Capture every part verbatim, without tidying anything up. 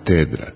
Katedra.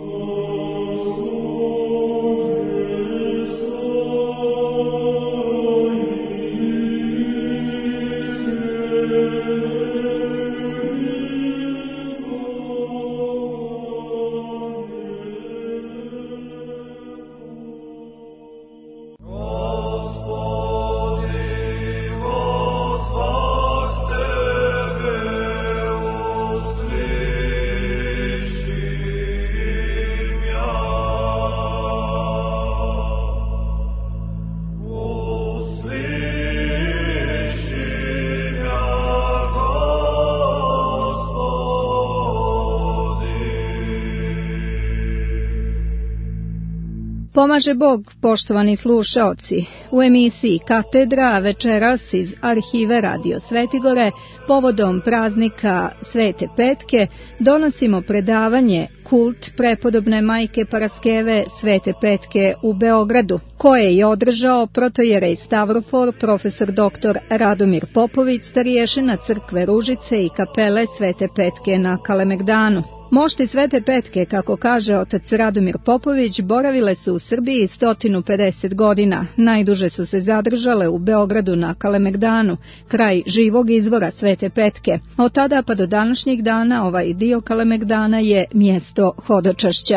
Pomaže Bog, poštovani slušaoci. U emisiji Katedra večeras iz arhive Radio Svetigore povodom praznika Svete Petke donosimo predavanje Kult prepodobne majke Paraskeve Svete Petke u Beogradu, koje je održao protojerej Stavrofor profesor doktor Radomir Popović, starješina crkve Ružice i kapele Svete Petke na Kalemegdanu. Mošti Svete Petke, kako kaže otac Radomir Popović, boravile su u Srbiji sto pedeset godina. Najduže su se zadržale u Beogradu na Kalemegdanu, kraj živog izvora Svete Petke. Od tada pa do današnjih dana ovaj dio Kalemegdana je mjesto hodočašća.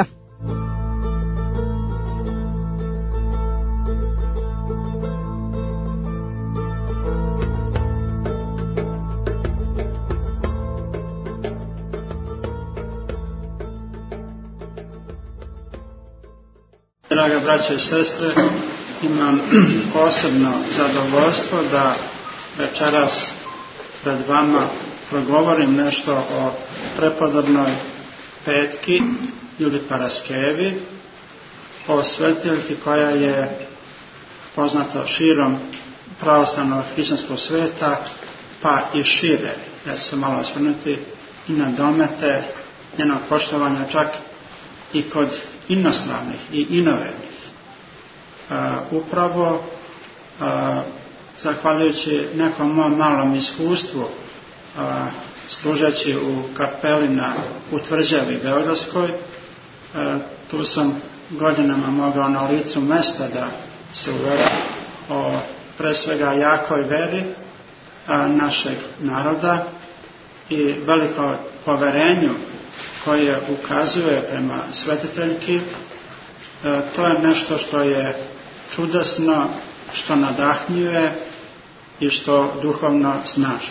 Draga braće i sestre, imam posebno zadovoljstvo da večeras pred vama progovorim nešto o prepodobnoj Petki ili Paraskevi, o svetiljki koja je poznata širom pravoslavnog hrišćanskog sveta, pa i šire. Ja ću se malo osvrnuti i na domete njenog poštovanja čak i kod inoslavnih i inovernih. Uh, upravo uh, zahvaljujući nekom mom malom iskustvu uh, služeći u kapeli na Utvrđavi Beogradskoj, uh, tu sam godinama mogao na licu mesta da se uverim o pre svega jakoj veri uh, našeg naroda i veliko poverenju koje ukazuje prema svetiteljki. E, to je nešto što je čudesno, što nadahnjuje i što duhovno snaži.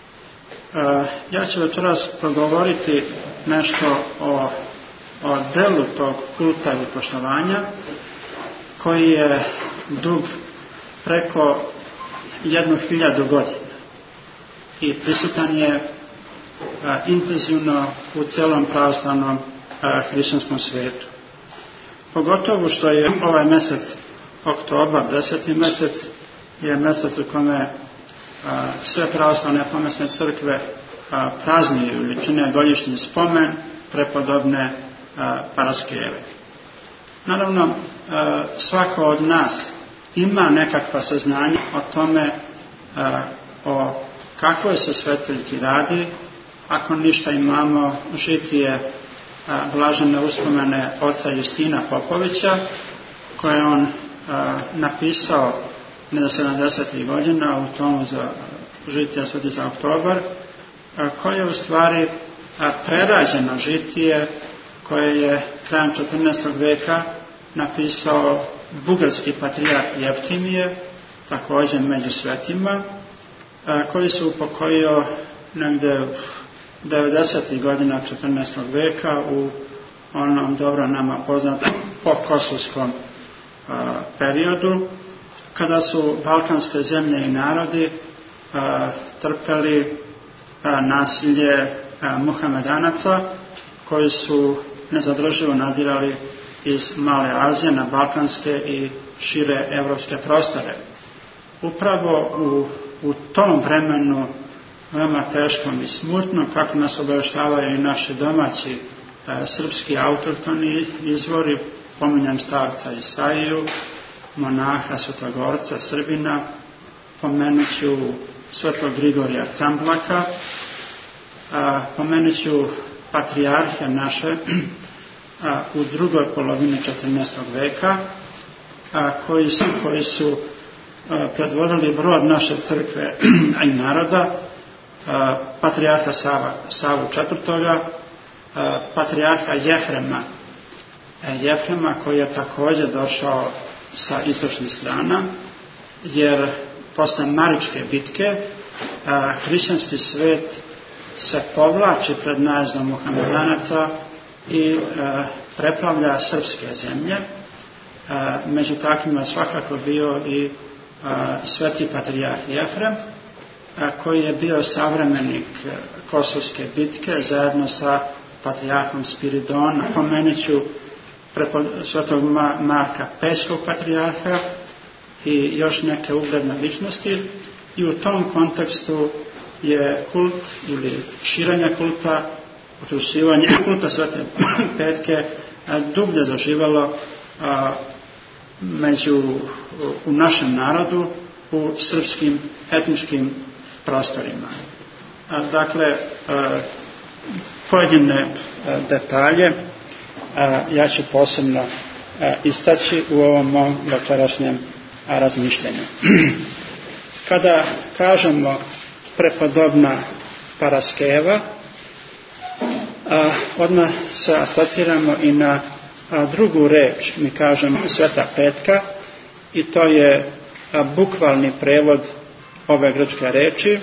E, ja ću večeras progovoriti nešto o, o delu tog kulta i poštovanja, koji je dug preko jednu hiljadu godina i prisutan je a, intenzivno u celom pravoslavnom hrišćanskom svijetu. Pogotovo što je ovaj mjesec oktobar, deseti mjesec, je mjesec u kome a, sve pravoslavne pomesne crkve a, praznuju ili čine godišnji spomen prepodobne a, Paraskeve. Naravno, a, svako od nas ima nekakva saznanja o tome a, o kakvoj se svetiljki radi. Ako ništa, imamo žitije a, blažene uspomene oca Justina Popovića, koje je on a, napisao ne sedamdesetih godina u tomu za žitija Sveti za oktobar, a, koje je u stvari a, prerađeno žitije koje je krajem četrnaestog veka napisao bugarski patrijarh Jeftimije, također među svetima, a, koji se upokojio negdje devedesetih godina četrnaestog veka u onom dobro nama poznatom pokosulskom a, periodu, kada su balkanske zemlje i narodi a, trpeli a, nasilje a, Muhamedanaca, koji su nezadrživo nadirali iz Male Azije na balkanske i šire evropske prostore. Upravo u, u tom vremenu, veoma teškom i smutnom, kako nas obavještavaju i naši domaći e, srpski autohtoni izvori, pominjam starca Isaiju, monaha Svetogorca Srbina, pomenuću Svetog Grigorija Camblaka, a, pomenuću patrijarhe naše, u drugoj polovini četrnaestog veka, koji su, koji su predvodili brod naše crkve i naroda, patrijarha Sava, Savu četvrtoga, patrijarha Jefrema, Jefrema koji je također došao sa istočnih strana, jer posle Maričke bitke hrišćanski svet se povlači pred najezdom Muhamedanaca i preplavlja srpske zemlje. Među takvima svakako bio i sveti patrijarh Jefrem, koji je bio savremenik Kosovske bitke zajedno sa patrijarhom Spiridona. Pomenuću svetog Marka Pećkog patrijarha i još neke ugledne ličnosti, i u tom kontekstu je kult ili širenje kulta, učvršćivanje kulta Svete Petke dublje zaživalo među, u našem narodu, u srpskim etničkim prostorima. Dakle, pojedine detalje ja ću posebno istaći u ovom mom večerašnjem razmišljenju. Kada kažemo prepodobna Paraskeva, odmah se asociramo i na drugu reč, mi kažemo Sveta Petka, i to je bukvalni prevod ove grčke reči.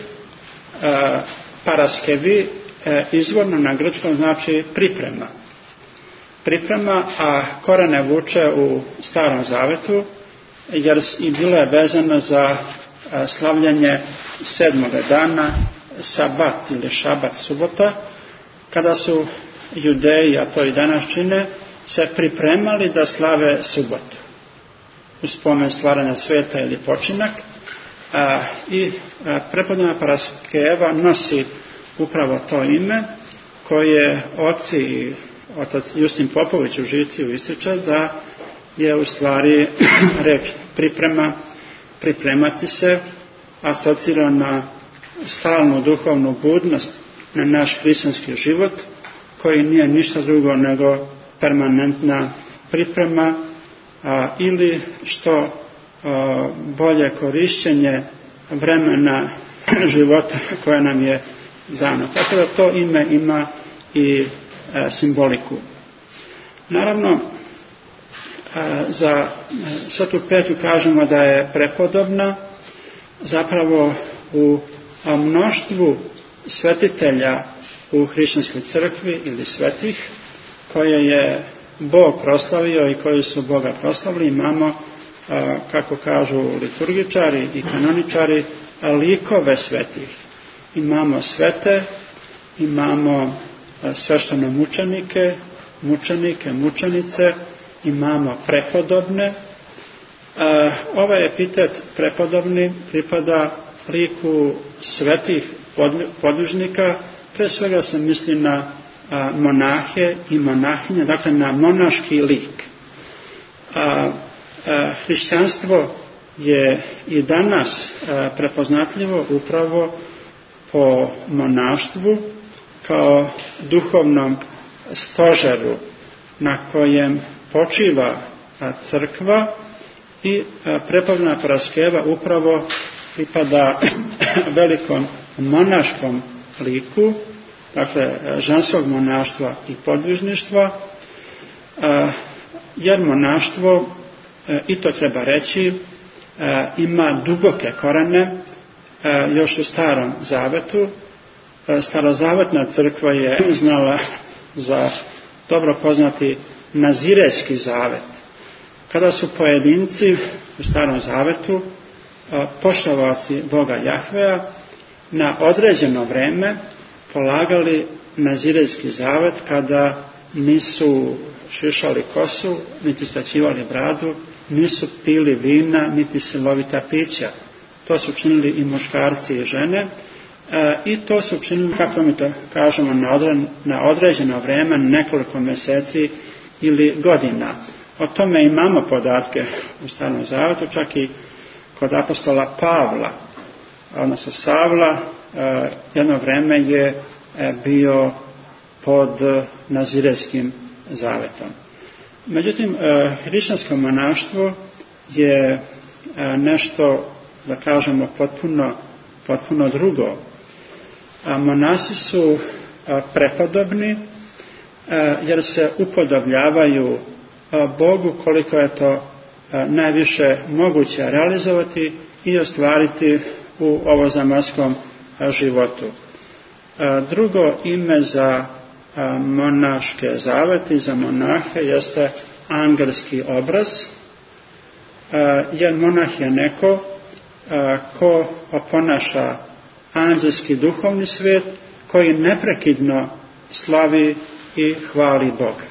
Paraskevi izvorno na grčkom znači priprema. Priprema, a korene vuče u Starom Zavetu, jer i bilo je vezano za slavljanje sedmoga dana, sabat ili šabat, subota, kada su Judeji, a to i danas čine, se pripremali da slave subotu u spomen stvaranja sveta ili počinak. A, i prepodobna Paraskeva nosi upravo to ime koje oci i otac Justin Popović u Žitiju ističe da je u stvari reč priprema, pripremati se, asocira na stalnu duhovnu budnost, na naš hrišćanski život, koji nije ništa drugo nego permanentna priprema a, ili što a, bolje korišćenje vremena života koje nam je dano. Tako da to ime ima i a, simboliku. Naravno, a, za Svetu Petku kažemo da je prepodobna, zapravo u a, mnoštvu svetitelja u hrišćanskoj crkvi ili svetih koje je Bog proslavio i koji su Boga proslavili, imamo, a, kako kažu liturgičari i kanoničari, likove svetih. Imamo svete, imamo svešteno mučenike, mučenike, mučenice, imamo prepodobne. A, ovaj epitet prepodobni pripada liku svetih podvižnika, pre svega se misli na a, monahe i monahinje, dakle na monaški lik. A, a, hrišćanstvo je i danas a, prepoznatljivo upravo po monaštvu kao duhovnom stožeru na kojem počiva a, crkva, i a, prepodobna Paraskeva upravo pripada velikom monaškom liku, dakle ženskog monaštva i podvižništva, jer monaštvo, i to treba reći, ima duboke korene još u Starom Zavetu. Starozavetna crkva je znala za dobro poznati Nazirejski zavet, kada su pojedinci u Starom Zavetu, poštovaoci Boga Jahvea, na određeno vreme polagali Nazirejski zavet kada nisu šišali kosu, niti skraćivali bradu, nisu pili vina, niti silovita pića. To su činili i muškarci i žene, e, i to su činili, kako mi to kažemo, na, odre, na određeno vreme, nekoliko mjeseci ili godina. O tome imamo podatke u Starom Zavetu, čak i kod apostola Pavla, odnosno Savla, e, jedno vreme je e, bio pod nazirejskim zavetom. Međutim, hrišćansko monaštvo je nešto, da kažemo, potpuno, potpuno drugo. Monasi su prepodobni jer se upodobljavaju Bogu koliko je to najviše moguće realizovati i ostvariti u ovozemaljskom životu. Drugo ime za monaške zavete i za monahe jeste angelski obraz, jer monah je neko ko oponaša anđelski duhovni svijet koji neprekidno slavi i hvali Boga.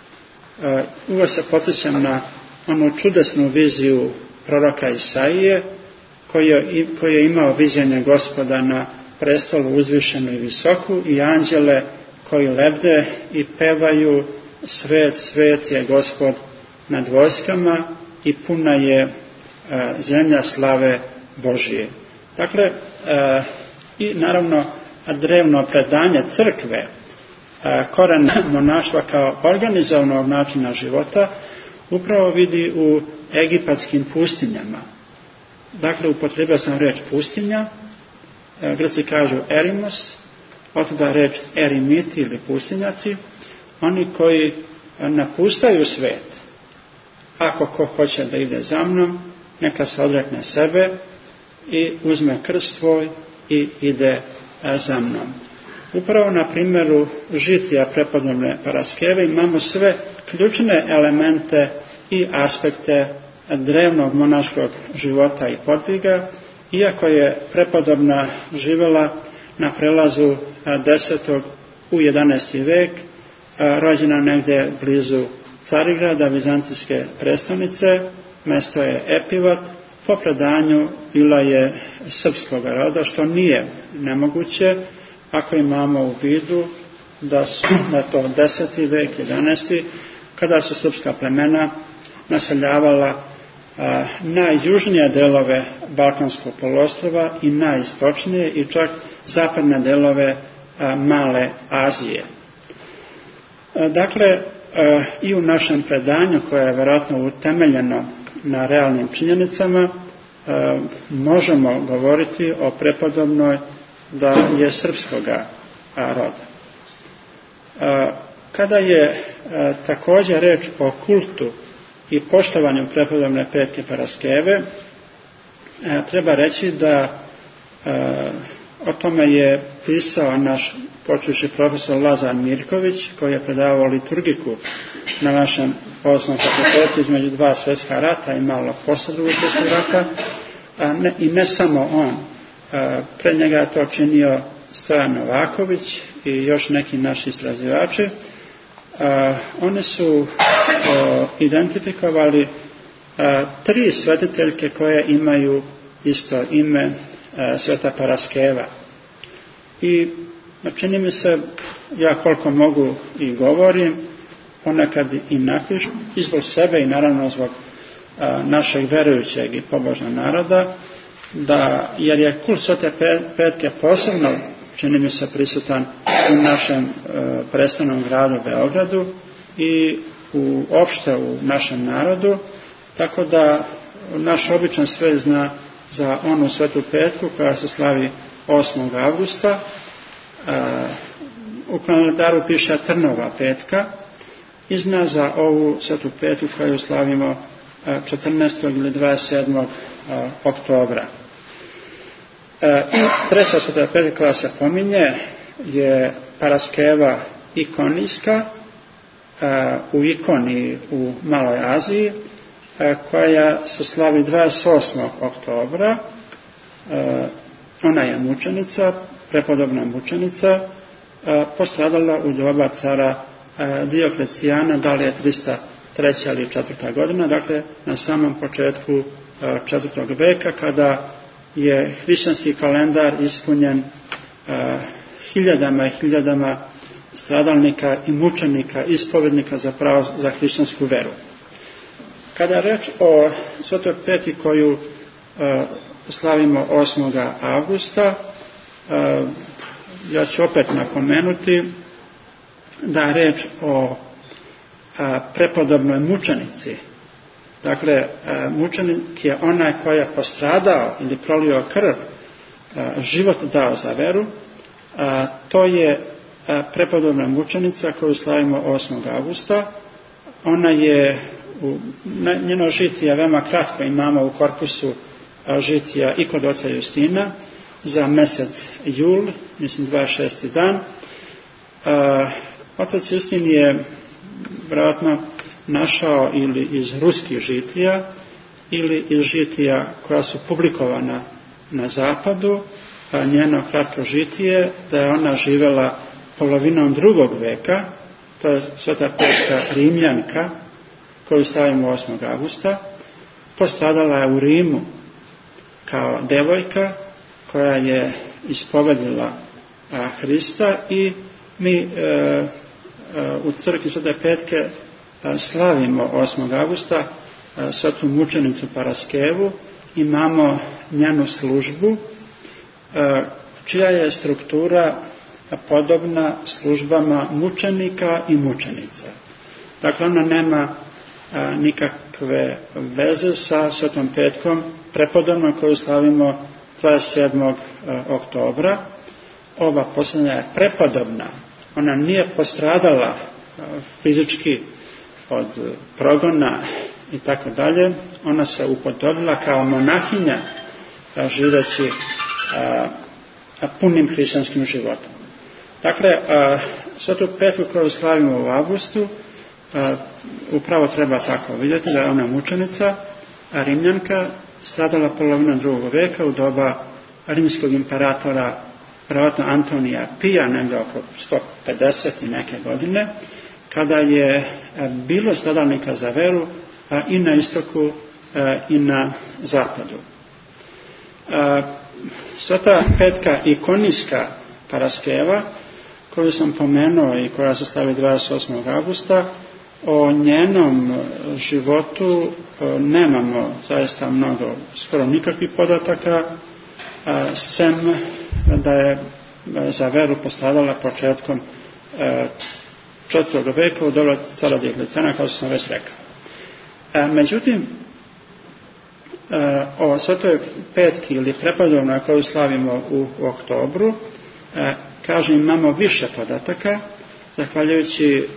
Uvijek se podsjećam na onu čudesnu viziju proroka Isaije koji je, koji je imao viđenje Gospoda na prestolu uzvišenu i visoku i anđele koji lebde i pevaju svet, svet je Gospod nad vojskama i puna je e, zemlja slave Božije. Dakle, e, i naravno drevno predanje crkve, e, koren monaštva kao organizovanog načina života upravo vidi u egipatskim pustinjama. Dakle, upotrebio sam reč pustinja, e, Grci kažu erimos, otuda reč erimiti ili pustinjaci, oni koji napustaju svet. Ako ko hoće da ide za mnom, neka se odrekne sebe i uzme krst svoj i ide za mnom. Upravo na primjeru žitija prepodobne Paraskeve imamo sve ključne elemente i aspekte drevnog monaškog života i podviga, iako je prepodobna živjela na prelazu desetog u jedanaesti vek, rođena negdje blizu Carigrada, vizantijske prestolnice, mjesto je Epivat, po predanju bila je srpskog roda, što nije nemoguće ako imamo u vidu da su da to deseti vek, jedanaesti kada su srpska plemena naseljavala a, najjužnije delove Balkanskog poluostrva i najistočnije i čak zapadne delove a, Male Azije. A, dakle, a, i u našem predanju, koje je vjerojatno utemeljeno na realnim činjenicama, a, možemo govoriti o prepodobnoj da je srpskoga a, roda. A, kada je a, također reč o kultu i poštovanju prepodobne Petke Paraskeve, a, treba reći da a, o tome je pisao naš počuši profesor Lazar Mirković, koji je predavao liturgiku na našem osnovnom fakultetu između dva svjetska rata i malo posle drugog svjetskog rata, a ne, i ne samo on. A, pred njega je to činio Stojan Novaković i još neki naši istraživači. A, oni su a, identifikovali a, tri svetiteljke koje imaju isto ime, a, Sveta Paraskeva. I čini mi se, ja koliko mogu i govorim, ponekad i napišem, i zbog sebe i naravno zbog a, našeg verujućeg i pobožnog naroda, da, jer je kult Svete Petke posebno, čini mi se, prisutan u našem e, prestolnom gradu Beogradu i u, opšte u našem narodu, tako da naš običan svet zna za onu Svetu Petku koja se slavi osmog avgusta. E, u kalendaru piše Trnova petka i zna za ovu Svetu Petku koju slavimo e, četrnaestog ili dvadeset sedmog E, oktobra. E, I treća Sveta Petka koja se pominje je Paraskeva ikonijska e, u Ikoni u Maloj Aziji, e, koja se slavi dvadeset osmog oktobra. E, ona je mučenica, prepodobna mučenica, e, postradala u doba cara e, Dioklecijana, da li je trista treća ili četvrta godina, dakle na samom početku e, četvrtog veka, kada je hrišćanski kalendar ispunjen uh, hiljadama i hiljadama stradalnika i mučenika, ispovednika za pravo za hrišćansku veru. Kada je reč o Svetoj Petki koju uh, slavimo osmog avgusta, uh, ja ću opet napomenuti da je reč o prepodobnoj mučenici. Dakle, mučenik je onaj koji je postradao ili prolio krv, život dao za veru. To je prepodobna mučenica koju slavimo osmog avgusta. Ona je, njeno žitije veoma kratko imamo u korpusu žitija i kod oca Justina za mesec jul, mislim dvadeset šesti dan. Otac Justin je vjerojatno našao ili iz ruskih žitija ili iz žitija koja su publikovana na zapadu, njeno kratko žitije, da je ona živjela polovinom drugog veka, to je Sveta Petka Rimljanka, koju stavimo osmog avgusta, postradala je u Rimu kao devojka koja je ispovedila Hrista i mi e, e, u crkvi Svete Petke slavimo osmog avgusta svetu mučenicu Paraskevu, imamo njenu službu čija je struktura podobna službama mučenika i mučenica. Dakle, ona nema nikakve veze sa Svetom Petkom prepodobnom koju slavimo dvadeset sedmog oktobra. Ova posljednja je prepodobna. Ona nije postradala fizički od progona i tako dalje. Ona se upodobila kao monahinja živeći a, a punim hrišćanskim životom. Dakle, a, Svetu Petku koju slavimo u avgustu a, upravo treba tako vidjeti da je ona mučenica, a Rimljanka, stradala polovinom drugog veka u doba rimskog imperatora vjerojatno Antonija Pija, negdje oko sto pedeset i neke godine, kada je bilo stradalnika za veru i na istoku i na zapadu. Sveta Petka ikonijska Paraskeva, koju sam pomenuo i koja se slavi dvadeset osmog avgusta, o njenom životu nemamo zaista mnogo, skoro nikakvih podataka, sem da je za veru postradala početkom četvrtog veka u doba cara Dioklecijana, kao što sam već rekao. Međutim, o Svetoj Petki ili prepodobnoj koju slavimo u oktobru, kažem, imamo više podataka, zahvaljujući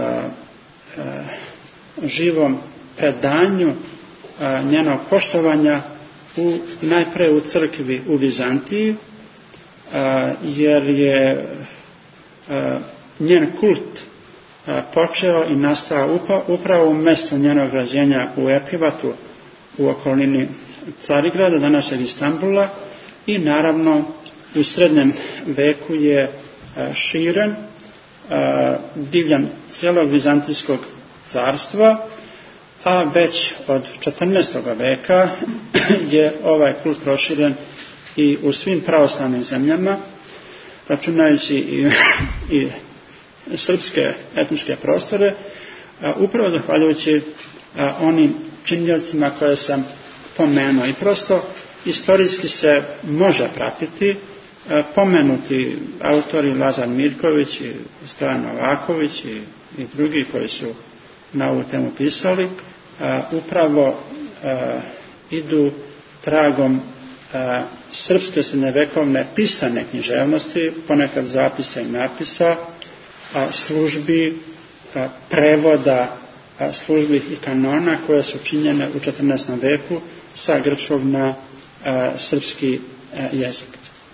živom predanju njenog poštovanja u, najpre u crkvi u Vizantiji, jer je njen kult počeo i nastao upravo u mjestu njenog rođenja u Epivatu u okolini Carigrada, današnjeg Istambula, i naravno u srednjem veku je širen diljem cijelog vizantijskog carstva, a već od četrnaestog veka je ovaj kult proširen i u svim pravoslavnim zemljama, računajući i, i srpske etničke prostore, upravo zahvaljujući onim činiocima koje sam pomenuo. I prosto istorijski se može pratiti, pomenuti autori Lazar Mirković i Stojan Novaković i, i drugi koji su na ovu temu pisali, upravo idu tragom srpske srednjevekovne pisane književnosti, ponekad zapisa i napisa, službi, prevoda službi i kanona koje su činjene u četrnaestom veku sa grčkog na srpski jezik.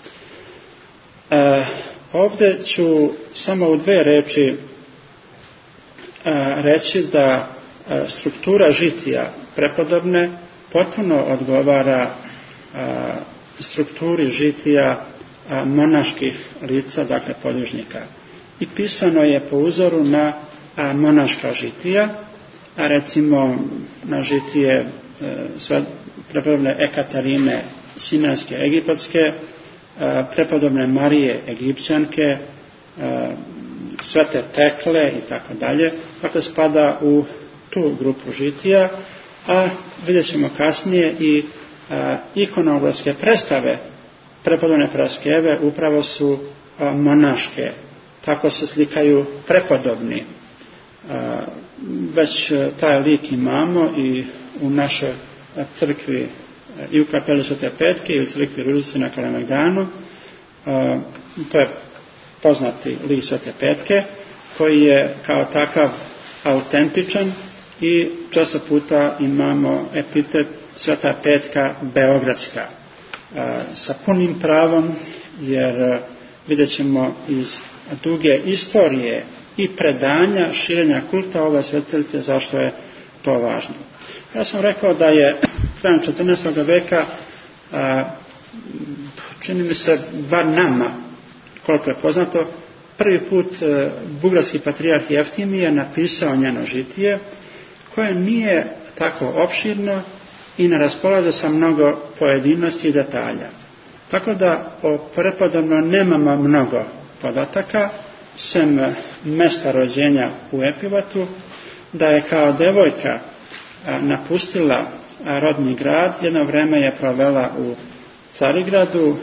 Ovdje ću samo u dve reči reći da struktura žitija prepodobne potpuno odgovara strukturi žitija monaških lica, dakle podvižnika. I pisano je po uzoru na monaška žitija, a recimo na žitije prepodobne Ekaterine Sinajske egipatske, prepodobne Marije Egipćanke, Svete Tekle i tako dalje. Dakle, spada u tu grupu žitija, a vidjet ćemo kasnije i ikonografske predstave prepodobne Paraskeve upravo su monaške. Tako se slikaju prepodobni. već taj lik imamo i u našoj crkvi, i u kapeli Svete Petke i u crkvi Ružice na Kalemegdanu. To je poznati lik Svete Petke koji je kao takav autentičan i često puta imamo epitet Sveta Petka Beogradska sa punim pravom, jer vidjet ćemo iz duge istorije i predanja širenja kulta ove svetiljke zašto je to važno. Ja sam rekao da je krajem četrnaestog veka, čini mi se bar nama, koliko je poznato, prvi put bugarski patrijarh Jeftimije napisao njeno žitije, koje nije tako opširno i ne raspolaže sa mnogo pojedinosti i detalja. Tako da o prepodobno nemamo mnogo podataka, sem mesta rođenja u Epivatu, da je kao devojka napustila rodni grad, jedno vreme je provela u Carigradu,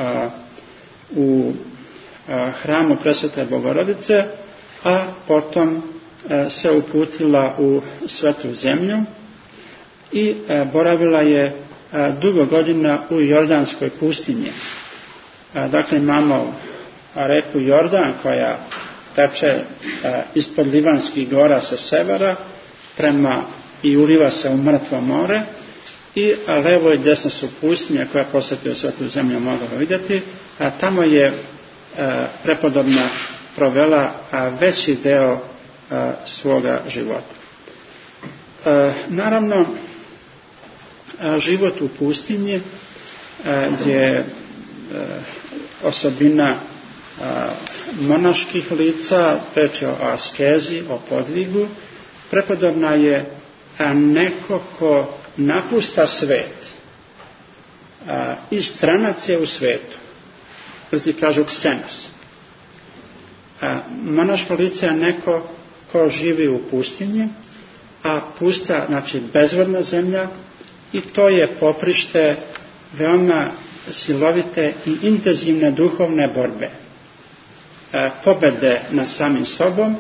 u hramu Presvete Bogorodice, a potom se uputila u Svetu zemlju i boravila je dugo godina u Jordanskoj pustinji. Dakle, imamo reku Jordan koja teče ispod Livanskih gora sa severa prema i uliva se u Mrtvo more, i levo i desno su pustinje koja posjetio Svetu zemlju mogla vidjeti, a tamo je prepodobna provela veći deo svoga života. Naravno, život u pustinji je osobina monaških lica, reč je o askezi, o podvigu. Prepodobna je neko ko napusta svet i stranac je u svetu. Grci kažu ksenos. Monaško lice je neko ko živi u pustinji, a pusta, znači bezvodna zemlja, i to je poprište veoma silovite i intenzivne duhovne borbe, pobede nad samim sobom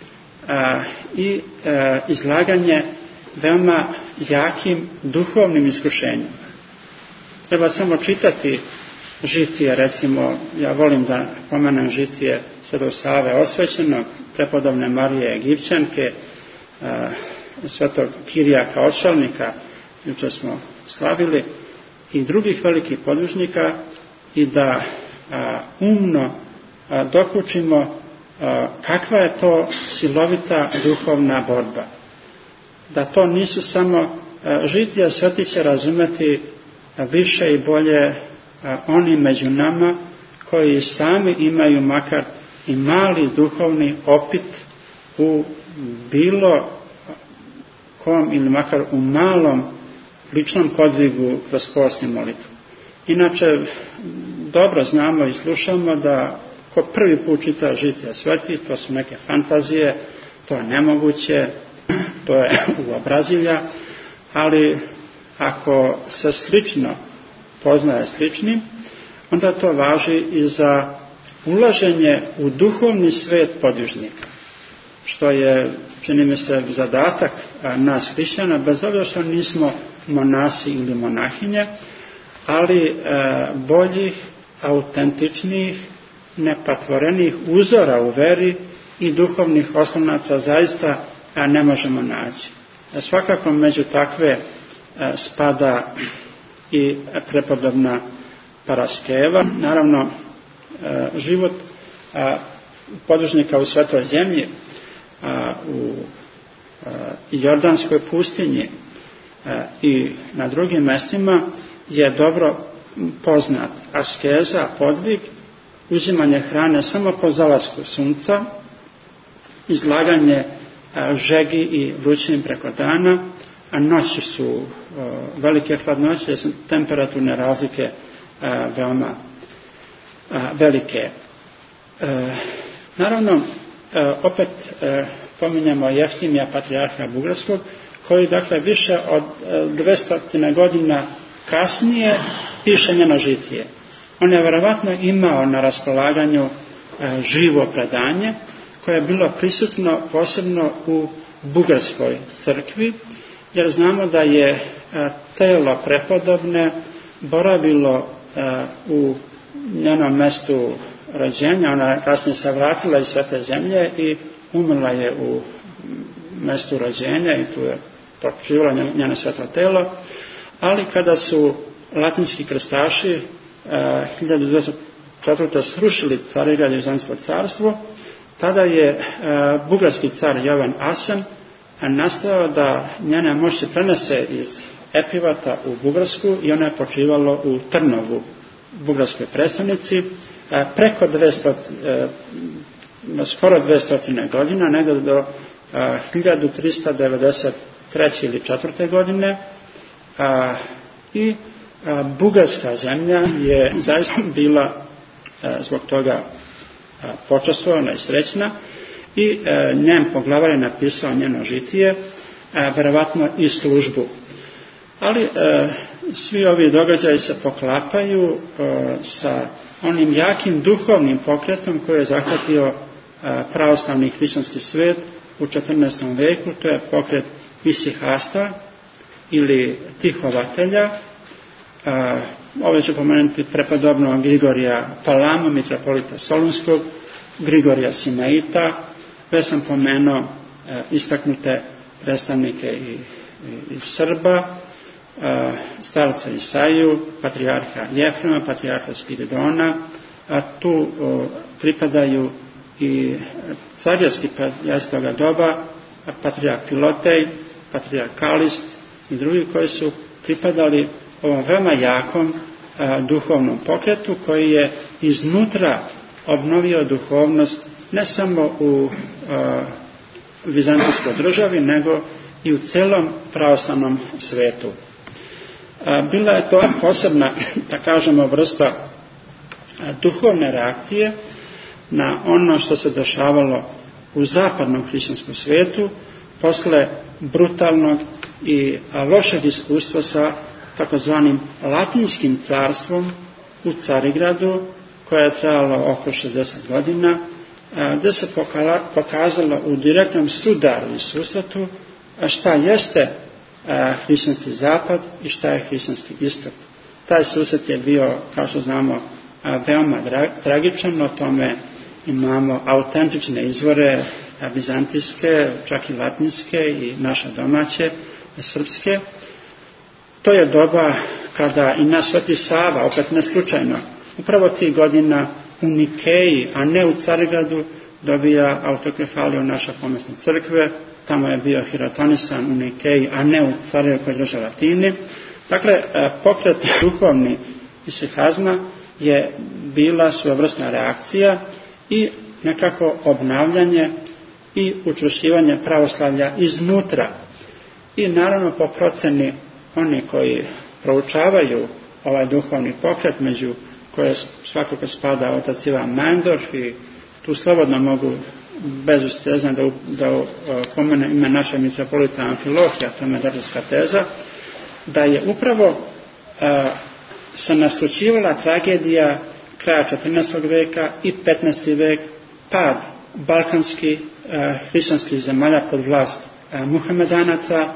i izlaganje veoma jakim duhovnim iskušenjima. Treba samo čitati žitije, recimo, ja volim da pomenem žitije Svetog Save Osvećenog, prepodobne Marije Egipćanke, Svetog Kirijaka Odšalnika, jučer smo slavili, i drugih velikih podvižnika, i da a, umno a, dokučimo a, kakva je to silovita duhovna borba. Da to nisu samo a, žitija, sveti će razumeti a, više i bolje a, oni među nama koji sami imaju makar i mali duhovni opit u bilo kom ili makar u malom ličnom podvigu kroz post i molitvu. Inače, dobro znamo i slušamo da ko prvi put čita žitija sveti, to su neke fantazije, to je nemoguće, to je uobrazilja, ali ako se slično poznaje sličnim, onda to važi i za ulaženje u duhovni svet podvižnika, što je, čini mi se, zadatak nas hrišćana, bez obzira što nismo monasi ili monahinje, ali e, boljih, autentičnijih, nepatvorenih uzora u veri i duhovnih oslonaca zaista a, ne možemo naći. A svakako među takve a, spada i prepodobna Paraskeva. Naravno, a, život a, podružnika u Svetoj zemlji, a, u a, Jordanskoj pustinji i na drugim mjestima je dobro poznat. Askeza, podvig, uzimanje hrane samo po zalasku sunca, izlaganje žegi i vrućini preko dana, a noći su velike hladnoće, jer su temperaturne razlike veoma velike. Naravno, opet pominjemo Jeftimija, patrijarha Bugarskog, koji dakle više od dvesta godina kasnije piše njeno žitije. On je vjerovatno imao na raspolaganju živo predanje koje je bilo prisutno posebno u bugarskoj crkvi, jer znamo da je telo prepodobne boravilo u njenom mestu rođenja. Ona kasnije se vratila iz Svete zemlje i umrla je u mestu rođenja i tu je počivalo njeno sveto telo, ali kada su latinski krstaši hiljadu dvesta četvrte. srušili Carigrad i Vizantijsko carstvo, tada je bugarski car Jovan Asen nastao da njene moći prenese iz Epirata u Bugarsku i ona je počivalo u Trnovu, bugarskoj predstavnici, preko dvesta, skoro dvesta godina, negdje do hiljadu trista devedeset treće ili četvrte. godine i bugarska zemlja je zaista bila zbog toga počastvovana i srećna i njen poglavar je napisao njeno žitije, verovatno i službu. Ali svi ovi događaji se poklapaju sa onim jakim duhovnim pokretom koji je zahvatio pravoslavni hrišćanski svet u četrnaestom veku. To je pokret isihasta ili tihovatelja. Ove ću pomenuti prepodobnog Grigorija Palama, mitropolita Solunskog, Grigorija Simeita, već sam pomenuo istaknute predstavnike i, i, i Srba, starca Isaiju, patrijarha Jefrema, patrijarha Spiridona, a tu o, pripadaju i carjevski patrijarsi toga doba, patrijarh Filotej, patrijarh Kalist i drugi koji su pripadali ovom veoma jakom a, duhovnom pokretu koji je iznutra obnovio duhovnost ne samo u a, vizantijskoj državi, nego i u celom pravoslavnom svetu. A, bila je to posebna, da kažemo, vrsta a, duhovne reakcije na ono što se dešavalo u zapadnom hrišćanskom svetu posle brutalnog i lošeg iskustva sa takozvanim latinskim carstvom u Carigradu, koje je trajalo oko šezdeset godina, gde se pokazalo u direktnom sudaru i susretu šta jeste hrišćanski zapad i šta je hrišćanski istok. Taj susret je bio, kao što znamo, veoma tragičan, o tome imamo autentične izvore vizantijske, čak i latinske i naše domaće, srpske. To je doba kada i naš Sveti Sava, opet ne slučajno, upravo tih godina u Nikeji, a ne u Carigradu, dobija autokefaliju naše pomesne crkve. Tamo je bio hirotonisan u Nikeji, a ne u Carigradu koji drže Latini. Dakle, pokret duhovni isihazma je bila svojevrsna reakcija i nekako obnavljanje i učvršćivanje pravoslavlja iznutra. I naravno po proceni oni koji proučavaju ovaj duhovni pokret, među koje svakako spada otac Ivan Majndorf, i tu slobodno mogu bez ustezna da, da pomene ime naše mitropolita Amfilohija, to je metodijska teza, da je upravo a, se naslućivala tragedija kraja četrnaestog veka i petnaesti vek, pad balkanskih hrišćanskih zemalja pod vlast a, Muhamedanaca,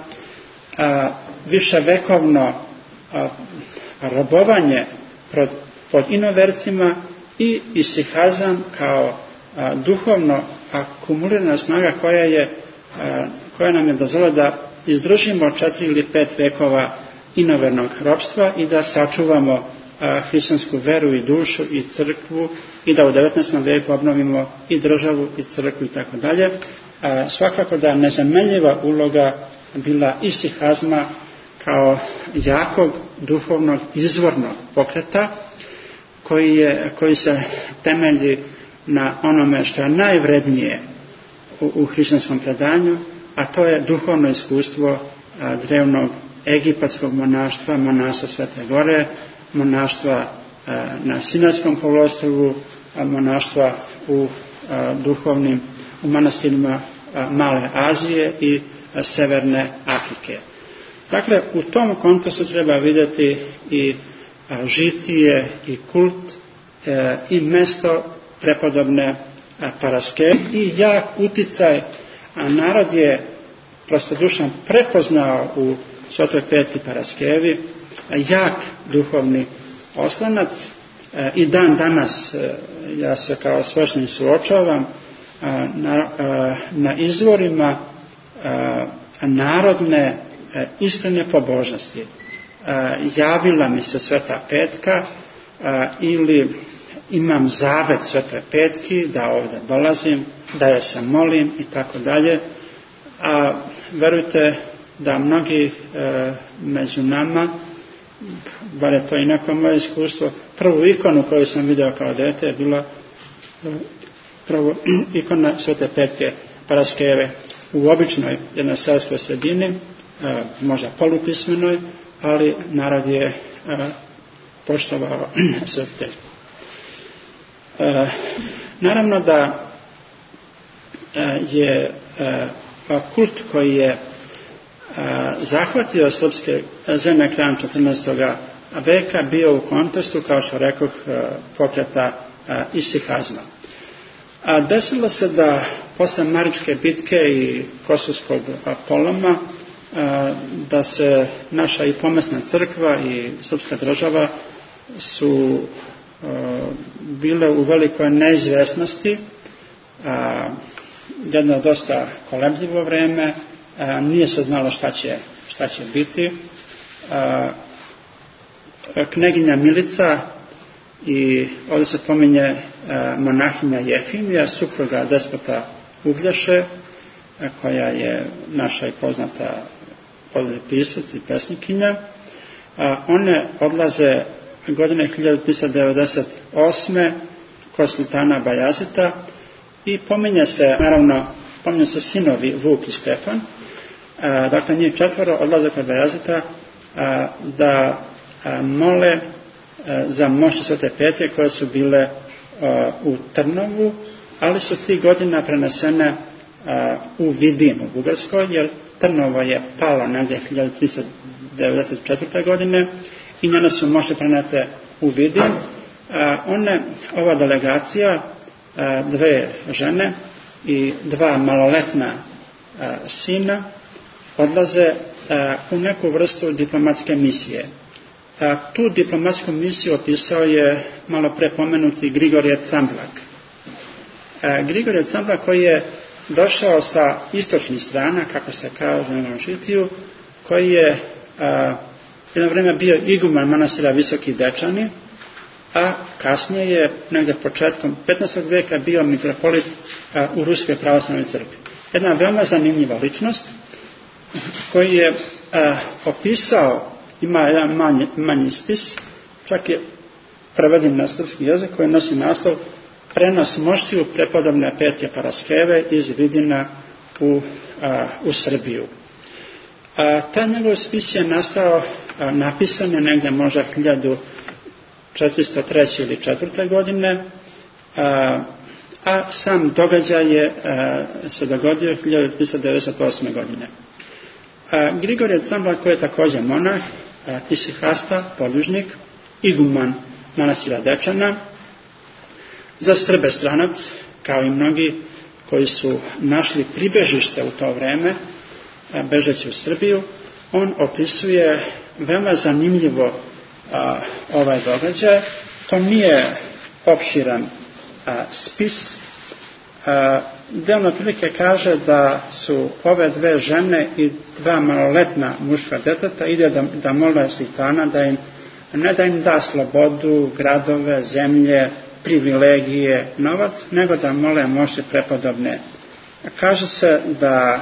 a, viševekovno a, robovanje pod, pod inovercima i isihazam kao a, duhovno akumulirana snaga koja, je, a, koja nam je dozvolila da izdržimo četiri ili pet vekova inovernog ropstva i da sačuvamo a, hrišćansku veru i dušu i crkvu i da u devetnaestom veku obnovimo i državu i crkvu i tako dalje. Svakako da nezamenljiva uloga bila isihazma kao jakog duhovnog izvornog pokreta koji, je, koji se temelji na onome što je najvrednije u, u hrišćanskom predanju, a to je duhovno iskustvo a, drevnog egipatskog monaštva, monaštva Svete Gore, monaštva a, na Sinajskom poluostrvu, monaštva u a, duhovnim u manastirima a, Male Azije i a, Severne Afrike. Dakle, u tom kontekstu treba vidjeti i a, žitije i kult e, i mesto prepodobne a, Paraske i jak uticaj, a narod je prostodušan prepoznao u Svetoj Petki Paraskevi jak duhovni oslonac i dan danas ja se kao sveštenik suočavam na, na izvorima narodne iskrene pobožnosti. Javila mi se Sveta Petka ili imam zavet Svetoj Petki da ovdje dolazim, da je se molim i tako dalje. A verujte da mnogi e, među nama, bar je to i neko moje iskustvo, prvu ikonu koju sam vidio kao dete je bila prvo ikona Svete Petke Paraskeve u običnoj jednoj selskoj sredini, e, možda polupismenoj, ali narod je e, poštovao Svetu Petku. E, naravno da e, je e, kult koji je a, zahvatio srpske zemlje krajem četrnaestog veka bio u kontekstu, kao što rekoh, pokreta isihazma. A desilo se da posle Maričke bitke i Kosovskog poloma a, da se naša i pomesna crkva i srpska država su a, bile u velikoj neizvjesnosti, a, jedno dosta kolebljivo vreme, a, nije se znalo šta će, šta će biti. A, kneginja Milica i ovdje se pominje a, monahinja Jefimija, supruga despota Uglješe, a, koja je naša i poznata pisac i pesnikinja. A, one odlaze godine hiljadu tristo devedeset osme kod sultana Bajazita i pominje se, naravno, pominje se sinovi Vuk i Stefan, a, dakle njih četvoro odlaze kod Bajazita a, da a, mole a, za mošće Svete Petke koje su bile a, u Trnovu, ali su ti godina prenesene a, u Vidin u Bugarskoj, jer Trnovo je palo negdje hiljadu tristo devedeset četvrte godine i njene su mošće prenete u Vidin. A, one, ova delegacija, a, dve žene i dva maloletna a, sina odlaze a, u neku vrstu diplomatske misije. A, tu diplomatsku misiju opisao je malo pre pomenuti Grigorije Camblak. A, Grigorije Camblak koji je došao sa istočnih strana, kako se kaže u Evangelijiju, koji je a, jedno vrijeme bio iguman manastira Visoki Dečani, a kasnije je negdje početkom petnaestog vijeka bio mitropolit a, u Ruskoj pravoslavnoj crkvi. Jedna veoma zanimljiva ličnost koji je a, opisao, ima jedan manji, manji spis, čak je preveden na srpski jezik koji nosi naslov Prenos moštiju prepodobne Petke Paraskeve iz Vidina u, a, u Srbiju. A, taj njegov spis je nastao, a, napisan je negdje možda hiljadu četiristo treće ili četvrte godine, a, a sam događaj je a, se dogodio hiljadu tristo devedeset osme godine. A, Grigorije Camblak, koji je također monah, a, isihasta, podvižnik, iguman manastira Dečana, za Srbe stranac, kao i mnogi koji su našli pribežište u to vreme, a, bežeći u Srbiju, on opisuje veoma zanimljivo a, ovaj događaj. To nije opširan a, spis, a, gdje on otprilike kaže da su ove dve žene i dva maloletna muška deteta ide da, da mole sultana da im, ne da im da slobodu, gradove, zemlje, privilegije, novac, nego da mole mošće prepodobne. Kaže se da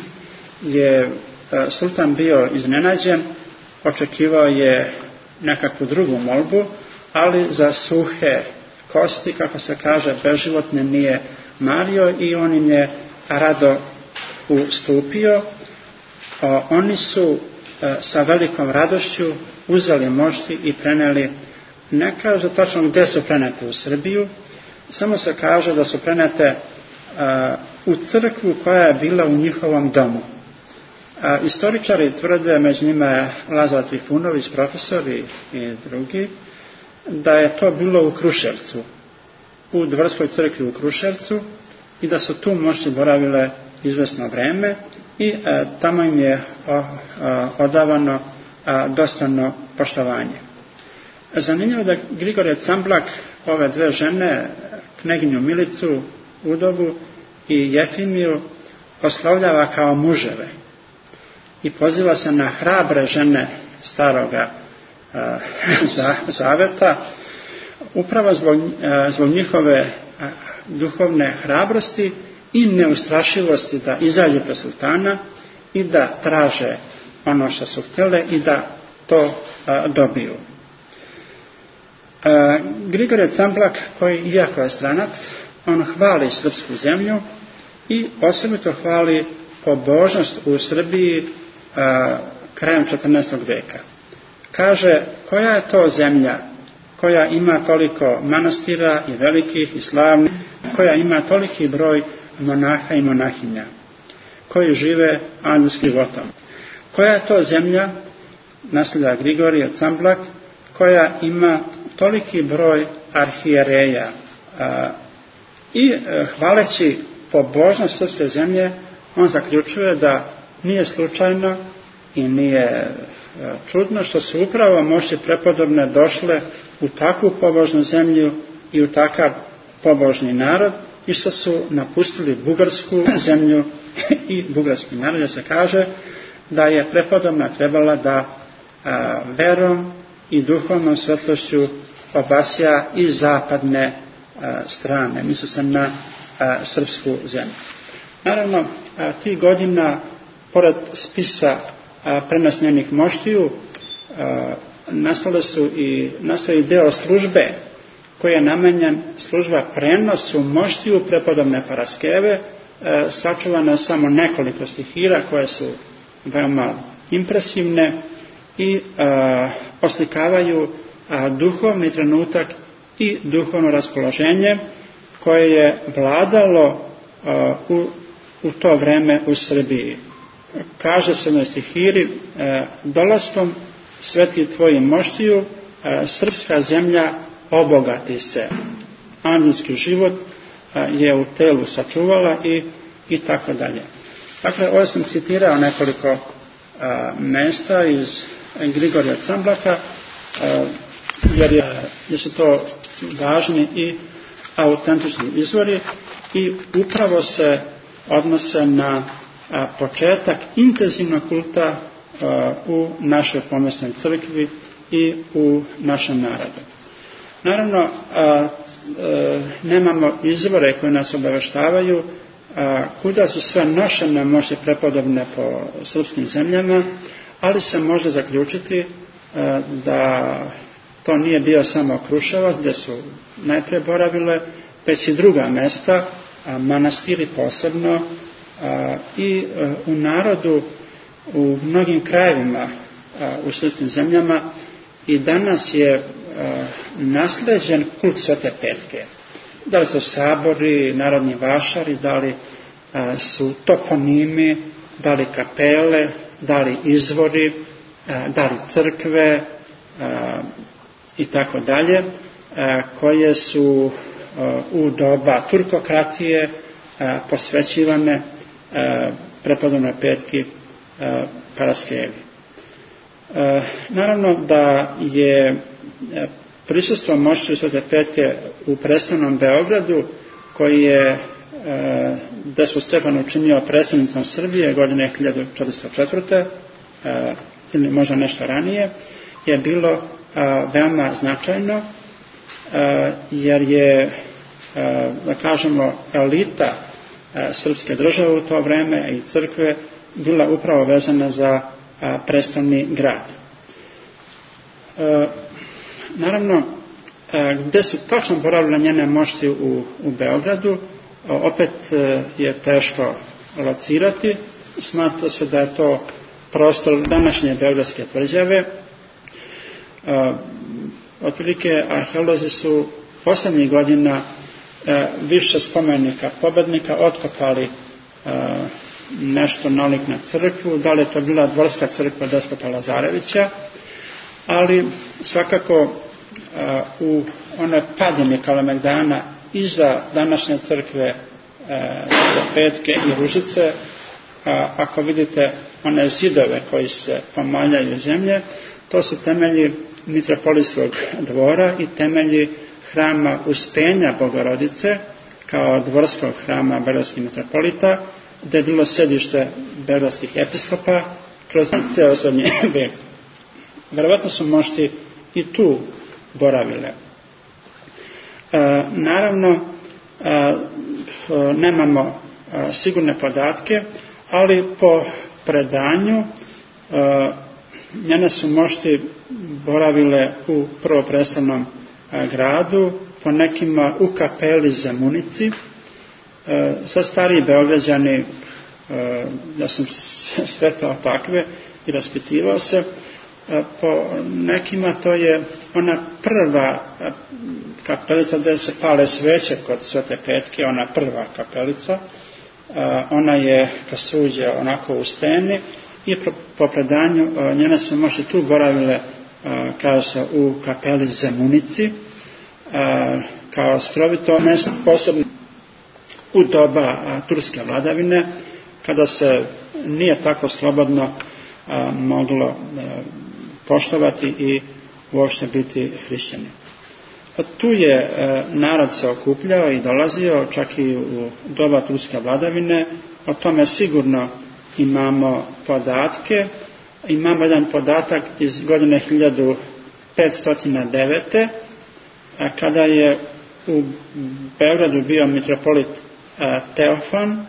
je sultan bio iznenađen, očekivao je nekakvu drugu molbu, ali za suhe kosti, kako se kaže, beživotne nije mario i on im je rado ustupio. O, oni su e, sa velikom radošću uzeli mošti i preneli, ne kaže tačno gdje su prenete u Srbiju, samo se kaže da su prenete e, u crkvu koja je bila u njihovom domu. A, istoričari tvrde, među njima je Lazar Trifunović, profesor i, i drugi, da je to bilo u Kruševcu, u Dvorskoj crkvi u Kruševcu i da su tu mošti boravile izvesno vreme i tamo im je odavano dostojno poštovanje. Zanimljivo da Grigorije Camblak ove dve žene, kneginju Milicu, udovu i Jefimiju, oslovljava kao muževe i poziva se na hrabre žene staroga zaveta, upravo zbog, zbog njihove duhovne hrabrosti i neustrašivosti da izađe pred sultana i da traže ono što su htjele i da to dobiju. Grigorije Camblak, koji iako je stranac, on hvali srpsku zemlju i osobito hvali pobožnost u Srbiji krajem četrnaestog veka. Kaže, koja je to zemlja koja ima toliko manastira i velikih i slavnih, koja ima toliki broj monaha i monahinja koji žive anđelskim životom. Koja je to zemlja, nasljedlja Grigorije Camblak, koja ima toliki broj arhijereja. I hvaleći pobožnost srpske zemlje, on zaključuje da nije slučajno i nije čudno što su upravo moći prepodobne došle u takvu pobožnu zemlju i u takav pobožni narod i što su napustili bugarsku zemlju i bugarski narod. Da se kaže da je prepodobna trebala da a, verom i duhovnom svetlošću obasja i zapadne a, strane, misli se na a, srpsku zemlju. Naravno, a, tih godina, pored spisa prenosnjenih moštiju, nastale su i nastaje deo službe koji je namenjen služba prenosu moštiju prepodobne Paraskeve, sačuvano samo nekoliko stihira koje su veoma impresivne i a, oslikavaju a, duhovni trenutak i duhovno raspoloženje koje je vladalo a, u, u to vreme u Srbiji. Kaže se na stihiri, e, dolaskom sveti tvoji moštiju, e, srpska zemlja obogati se. Anđelski život e, je u telu sačuvala i, i tako dalje. Dakle, ovo sam citirao nekoliko e, mesta iz Grigorija Camblaka, e, jer, je, jer su to važni i autentični izvori i upravo se odnose na a, početak intenzivnog kulta a, u našoj pomesnoj crkvi i u našem narodu. Naravno, a, a, nemamo izvore koje nas obaveštavaju a, kuda su sve nošene moći prepodobne po srpskim zemljama, ali se može zaključiti a, da to nije bio samo Kruševac gdje su najprije boravile, već i druga mesta, a, manastiri posebno, a, i a, u narodu u mnogim krajevima a, u srpskim zemljama i danas je a, nasleđen kult Svete Petke. Da li su sabori, narodni vašari, da li a, su toponimi, da li kapele, da li izvori, a, da li crkve a, i tako dalje, koje su a, u doba turkokratije a, posvećivane a, prepodobnoj Petki a, Paraskevi. A, naravno da je prisustvo moći Svete Petke u prestolnom Beogradu, koji je Despot Stefan učinio predstavnicom Srbije godine hiljadu četiristo četvrte. ili možda nešto ranije, je bilo veoma značajno, jer je, da kažemo, elita srpske države u to vreme i crkve bila upravo vezana za prestolni grad. Naravno, gde su tačno boravile njene mošti u, u Beogradu, opet je teško locirati. Smatra se da je to prostor današnje Beogradske tvrđave. Otprilike arheolozi su posljednjih godina više spomenika pobednika otkopali nešto nalik na crkvu, da li je to bila dvorska crkva Despota Lazarevića, ali svakako u one padine Kalemegdana iza današnje crkve Petke i Ružice ako vidite one zidove koji se pomaljaju zemlje, to su temelji mitropolitskog dvora i temelji hrama Uspenja Bogorodice kao dvorskog hrama beogradskih mitropolita, gdje je bilo središte beogradskih episkopa kroz ceo srednji vek. Verovatno su mošti i tu boravile. E, naravno, e, nemamo e, sigurne podatke, ali po predanju e, njene su mošti boravile u prvoprestolnom e, gradu, po nekima u kapeli Zemunici. E, sad stariji Beograđani, e, ja sam sretao takve i raspitivao se, e, po nekima to je ona prva kapelica gdje se pale sveće kod Svete Petke, ona prva kapelica. E, ona je, kad se uđe onako u steni, i po predanju e, njene su mošti tu boravile, e, kao se u kapeli Zemunici, e, kao skrovito mjesto, posebno u doba a, turske vladavine, kada se nije tako slobodno a, moglo a, poštovati i uopšte biti hrišćani. A tu je a, narod se okupljao i dolazio, čak i u doba turske vladavine. O tome sigurno imamo podatke. Imamo jedan podatak iz godine hiljadu petsto devet. A, kada je u Beogradu bio mitropolit a, Teofan.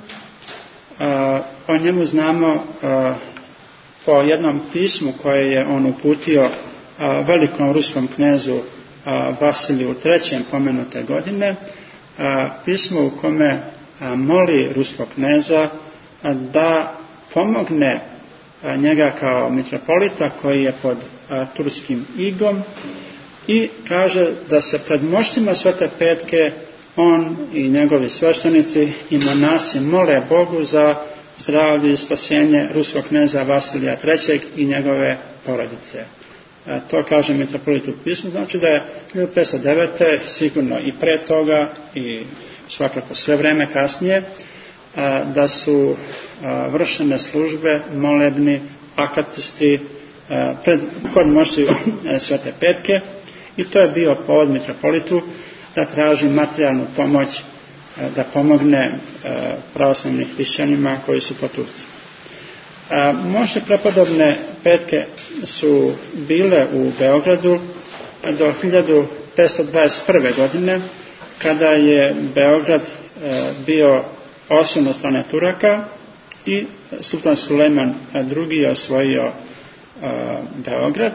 A, o njemu znamo a, po jednom pismu koje je on uputio a, velikom ruskom knezu a, Vasiliju trećem pomenute godine, a, pismo u kome a, moli ruskog kneza a, da pomogne a, njega kao mitropolita koji je pod a, turskim igom, i kaže da se pred moštima Svete Petke on i njegovi sveštenici i monasi mole Bogu za zdravlje i spasenje ruskog kneza Vasilija trećeg i njegove porodice. E, to kaže mitropolit u pismu, znači da je hiljadu petsto devet. sigurno i pre toga i svakako sve vreme kasnije, a, da su a, vršene službe, molebni, akatisti a, pred, kod moštiju Svete Petke, i to je bio povod mitropolitu da traži materijalnu pomoć, da pomogne pravoslavnim hrišćanima koji su po Turci. Mošti prepodobne Petke su bile u Beogradu do hiljadu petsto dvadeset prve. godine, kada je Beograd bio osvojen od strane Turaka i sultan Sulejman drugi. je osvojio Beograd.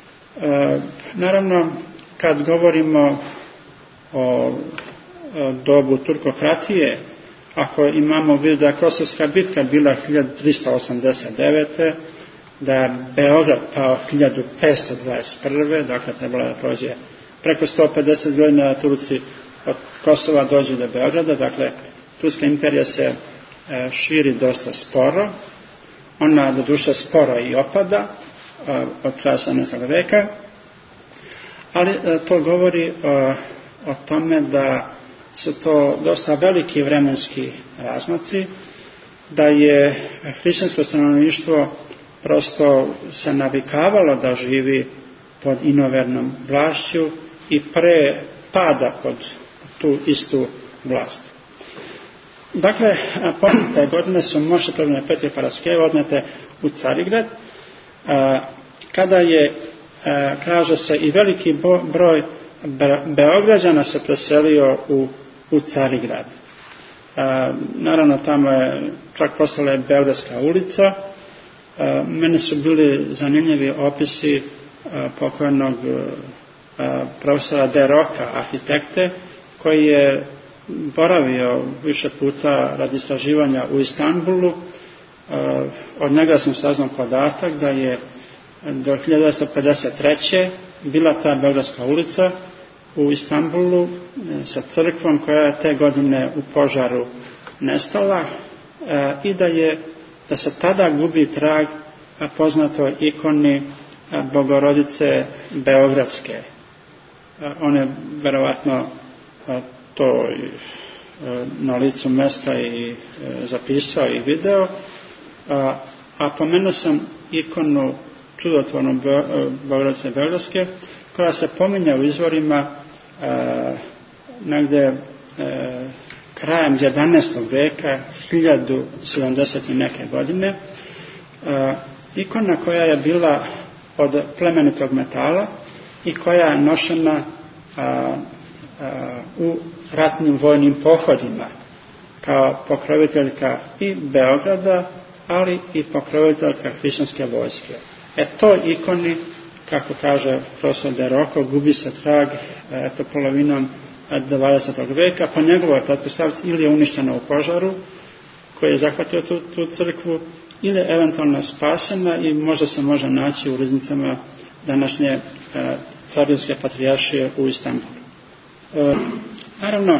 Naravno, kad govorimo o dobu turkokratije, ako imamo u vidu da je Kosovska bitka bila hiljadu tristo osamdeset devete. da je Beograd pao hiljadu petsto dvadeset prve. dakle trebalo da prođe preko sto pedeset godina da Turci od Kosova dođu do Beograda. Dakle, Turska imperija se širi dosta sporo, ona do duše sporo i opada od kraja sedamnaestog. veka, ali to govori o, o tome da su to dosta veliki vremenski razmaci, da je hrišćansko stanovništvo prosto se navikavalo da živi pod inovernom vlašću i pre pada pod tu istu vlast. Dakle, te godine su mošti prepodobne Petke Paraskeve odnete u Carigrad, kada je, kaže se, i veliki broj Beograđana se preselio u, u Carigrad. Naravno, tamo je čak postala Beogradska ulica. Mene su bili zanimljivi opisi pokojnog profesora De Roca, arhitekte, koji je boravio više puta radi istraživanja u Istanbulu. Od njega sam saznao podatak da je do hiljadu devetsto pedeset treće. bila ta Beogradska ulica u Istanbulu sa crkvom koja je te godine u požaru nestala, i da je da se tada gubi trag poznatoj ikoni Bogorodice Beogradske. On je verovatno to na licu mesta i zapisao i video, a, a pomenuo sam ikonu čudotvornog Bogorodice Beogradske, koja se pominja u izvorima a, negde a, krajem jedanaestog veka, hiljadu sedamdeset i neke godine. A, ikona koja je bila od plemenitog metala i koja je nošena a, a, u ratnim vojnim pohodima kao pokroviteljka i Beograda, ali i pokroviteljka hrišćanske vojske. E toj ikoni, kako kaže profesor De Rocco, gubi se trag eto polovinom dvadesetog veka. Po njegovoj pretpostavci ili je uništena u požaru koji je zahvatio tu, tu crkvu, ili je eventualno spasena i možda se može naći u riznicama današnje e, Carinske patrijaršije u Istanbulu. E, naravno,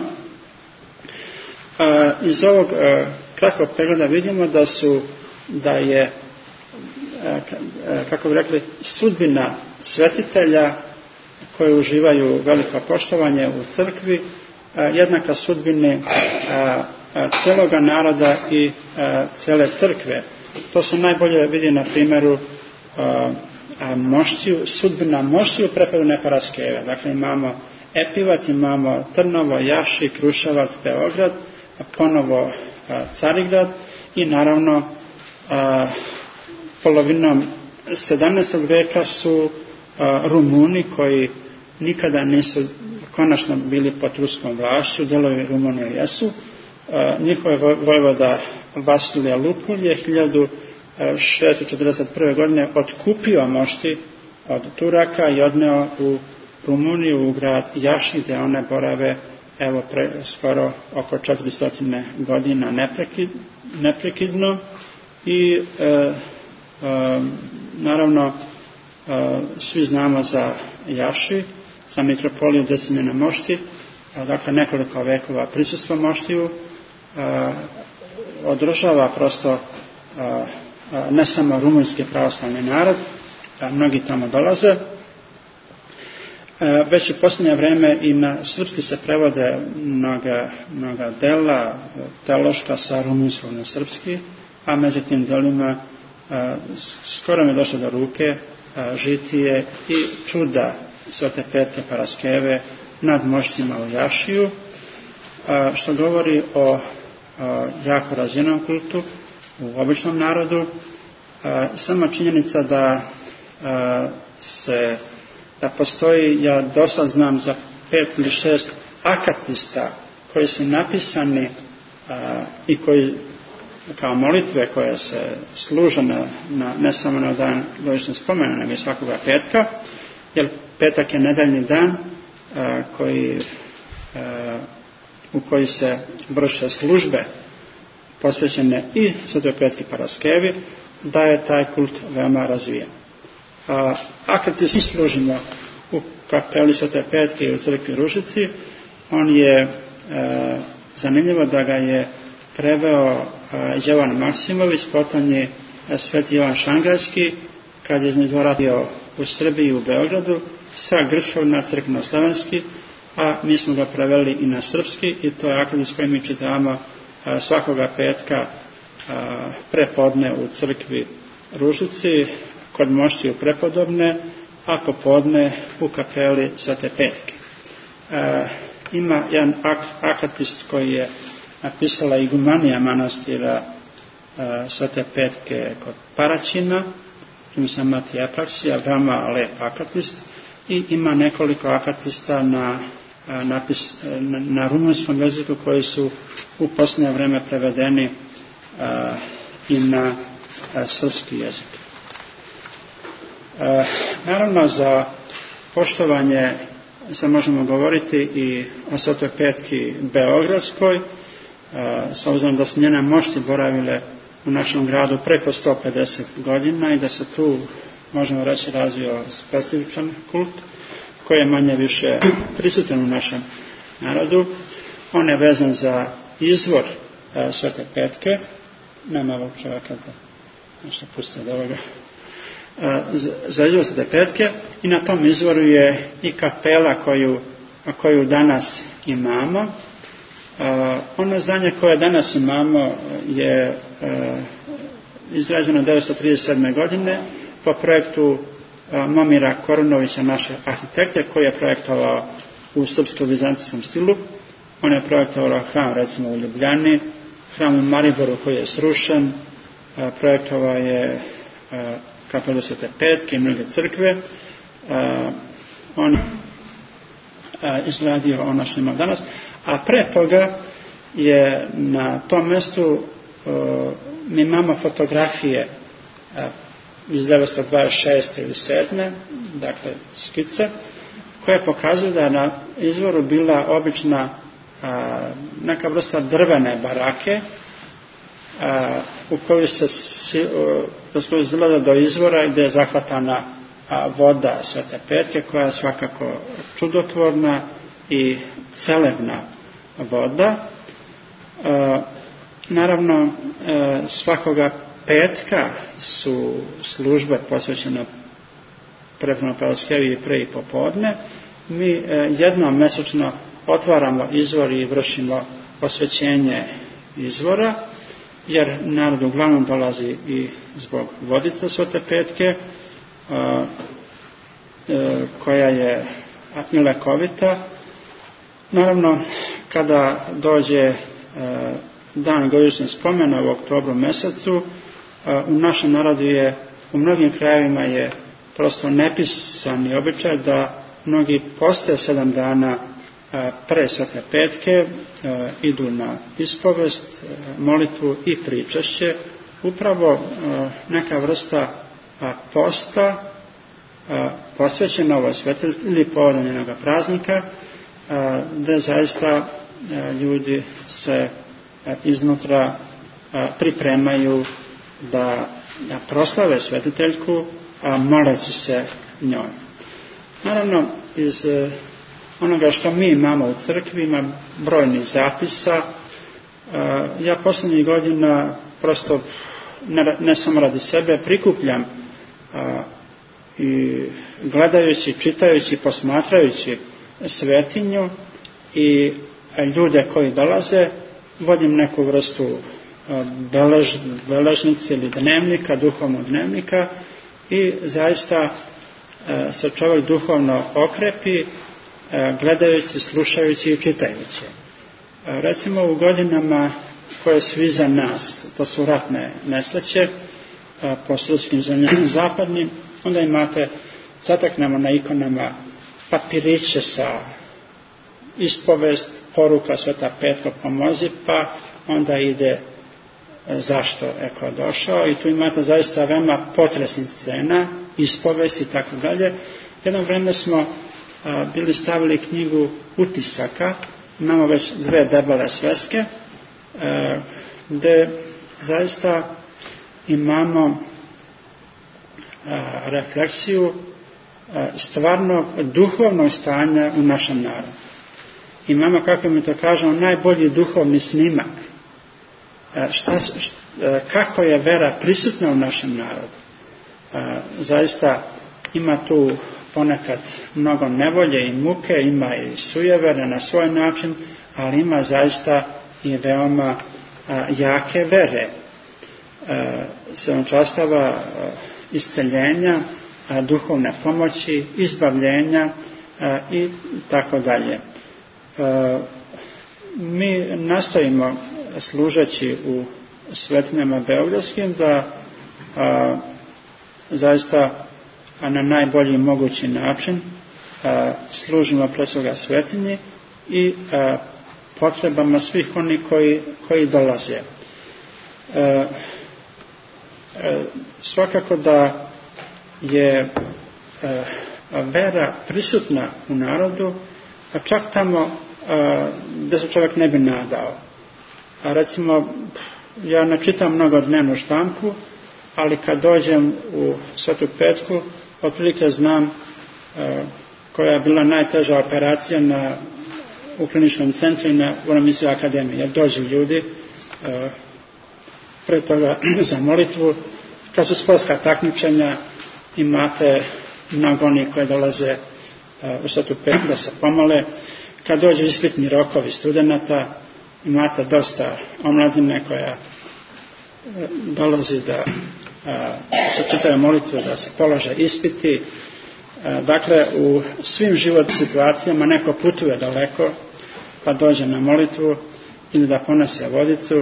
e, iz ovog e, kratkog pregleda vidimo da su da je e, kako bi rekli sudbina svetitelja koji uživaju veliko poštovanje u crkvi e, jednaka sudbini e, e, celoga naroda i e, cele crkve. To se najbolje vidi na primjeru a, a moštiju, sudbina moštiju prepodne Paraskeve. Dakle, imamo Epivat, imamo Trnovo, Jaši, Kruševac, Beograd, a ponovo a, Carigrad i naravno a, polovinom sedamnaestog veka su a, Rumuni koji nikada nisu konačno bili pod ruskom vlašću, delovi Rumunije jesu. A, njihov vojvoda Vasilije Lupulje hiljadu šeststo četrdeset prve. godine otkupio mošti od Turaka i odneo u Rumuniju, u grad Jaši, gdje one borave evo pre, skoro oko četiristo godina neprekid, neprekidno i e, e, naravno e, svi znamo za Jaši, za mitropoliju Desimina Mošti, a, dakle nekoliko vekova prisustva moštiju, a, održava prosto a, a, ne samo rumunjski pravoslavni narod, a mnogi tamo dolaze, a, već u posljednje vreme i na srpski se prevode mnoga, mnoga dela teološka sa rumunjskog na srpski, a među tim delima a, skoro mi je došlo do ruke a, žitije i čuda Svete Petke Paraskeve nad moštima u Jašiju, a, što govori o a, jako razvijenom kultu u običnom narodu. A, sama činjenica da a, se da postoji, ja dosad znam za pet ili šest akatista koji su napisani a, i koji kao molitve koje se služe na, na, ne samo na dan godišnje spomena, nego i svakoga petka, jer petak je nedeljni dan a, koji, a, u koji se vrše službe posvećene i Svetoj Petki Paraskevi, da je taj kult veoma razvijen. A, akati svi služimo u kapeli Svete Petke i u crkvi Ružici, on je e, zanimljivo da ga je preveo e, Jovan Maksimović, potom je Sveti Jovan Šangajski, kad je između radio u Srbiji i u Beogradu, sa grčkog na crkveno-slavenski, a mi smo ga preveli i na srpski i to je akad s kojim mi čitamo a, svakoga petka a, prepodne u crkvi Ružici, kod moštiju prepodobne, a popodne u kapeli Svete Petke. E, ima jedan ak, akatist koji je napisala igumanija manastira e, Svete Petke kod Paraćina, ima sam Matija Apraksija, veoma lep akatist, i ima nekoliko akatista na, napis, na, na rumunskom jeziku koji su u posljednje vreme prevedeni a, i na a, srpski jezik. A, naravno, za poštovanje se možemo govoriti i o Svetoj Petki Beogradskoj, a, s obzirom da su njene mošti boravile u našem gradu preko sto pedeset godina i da se tu, možemo reći, razvio specifičan kult koji je manje više prisutan u našem narodu. On je vezan za izvor e, Svete Petke. Nema ovog čovjeka da nešto pusti od ovoga. E, za izvor Svete Petke, i na tom izvoru je i kapela koju, koju danas imamo. E, ono zdanje koje danas imamo je e, izgrađeno devetsto trideset sedme. godine po projektu Momira Korunovića, naše arhitekte, koji je projektovao u srpsko-bizancijskom stilu. On je projektovao hram recimo u Ljubljani, hram u Mariboru koji je srušen, projektovao je kapelu Svete Petke i mnoge crkve. On je izradio ono što imamo danas, a pre toga je na tom mjestu mi imamo fotografije iz devetsto dvadeset šeste. ili sedme. dakle skice, koje pokazuju da je na izvoru bila obična a, neka vrsta drvene barake a, u kojoj se izgleda do izvora gdje je zahvatana a, voda Svete Petke, koja je svakako čudotvorna i celebna voda. A, naravno a, svakoga petka su službe posvećene Prepodne pre i popodne. Mi jednom mjesečno otvaramo izvor i vršimo osvećenje izvora, jer narod uglavnom dolazi i zbog vodice Svete Petke, koja je i lekovita. Naravno, kada dođe dan godišnjeg spomena u oktobru mjesecu, u našem narodu je, u mnogim krajevima je prosto nepisani običaj da mnogi poste sedam dana pre Svete Petke idu na ispovest, molitvu i pričašće. Upravo neka vrsta posta posvećena ovoj sveti ili povodom njenog praznika, gdje zaista ljudi se iznutra pripremaju da proslave svetiteljku, a moleći se njoj. Naravno, iz onoga što mi imamo u crkvi ima brojnih zapisa. Ja posljednjih godina prosto ne, ne samo radi sebe prikupljam i gledajući, čitajući, posmatrajući svetinju i ljude koji dolaze, vodim neku vrstu belež, beležnice ili dnevnika, duhovnog dnevnika, i zaista se čovjek duhovno okrepi gledajući, slušajući i čitajući. Recimo u godinama koje su iza nas, to su ratne nesreće po srpskim zemljama zapadnim, onda imate, zateknemo na ikonama papiriće sa ispovest, poruka Sveta Petko pomozi, pa onda ide zašto je ko došao, i tu imate zaista veoma potresnih scena, ispovesti i tako dalje. Jedno vreme smo a, bili stavili knjigu utisaka, imamo već dve debele sveske, a, gde zaista imamo a, refleksiju a, stvarnog duhovnog stanja u našem narodu. Imamo, kako mi to kažemo, najbolji duhovni snimak Šta, šta, kako je vera prisutna u našem narodu. Zaista ima tu ponekad mnogo nevolje i muke, ima i sujevere na svoj način, ali ima zaista i veoma jake vere. Se ončastava isceljenja, duhovne pomoći, izbavljenja i tako dalje. Mi nastojimo, služeći u svetinjama beogradskim, da a, zaista a na najbolji mogući način a, služimo pre svega svetinji i a, potrebama svih onih koji, koji dolaze. A, a, svakako da je a, a vera prisutna u narodu, a čak tamo a, gdje se čovjek ne bi nadao. A recimo, ja ne čitam mnogo dnevnu štampu, ali kad dođem u Svetu Petku, otprilike znam e, koja je bila najteža operacija na, u kliničkom centru i na Vojno-medicinskoj akademiji. Jer dođu ljudi e, pre toga za molitvu. Kad su sportska takmičenja, imate mnogo onih koji dolaze e, u Svetu Petku da se pomole. Kad dođu ispitni rokovi studenata, imate dosta omladine koja dolazi da se čitaju molitve, da se polože ispiti. Dakle, u svim životnim situacijama neko putuje daleko pa dođe na molitvu ili da ponese vodicu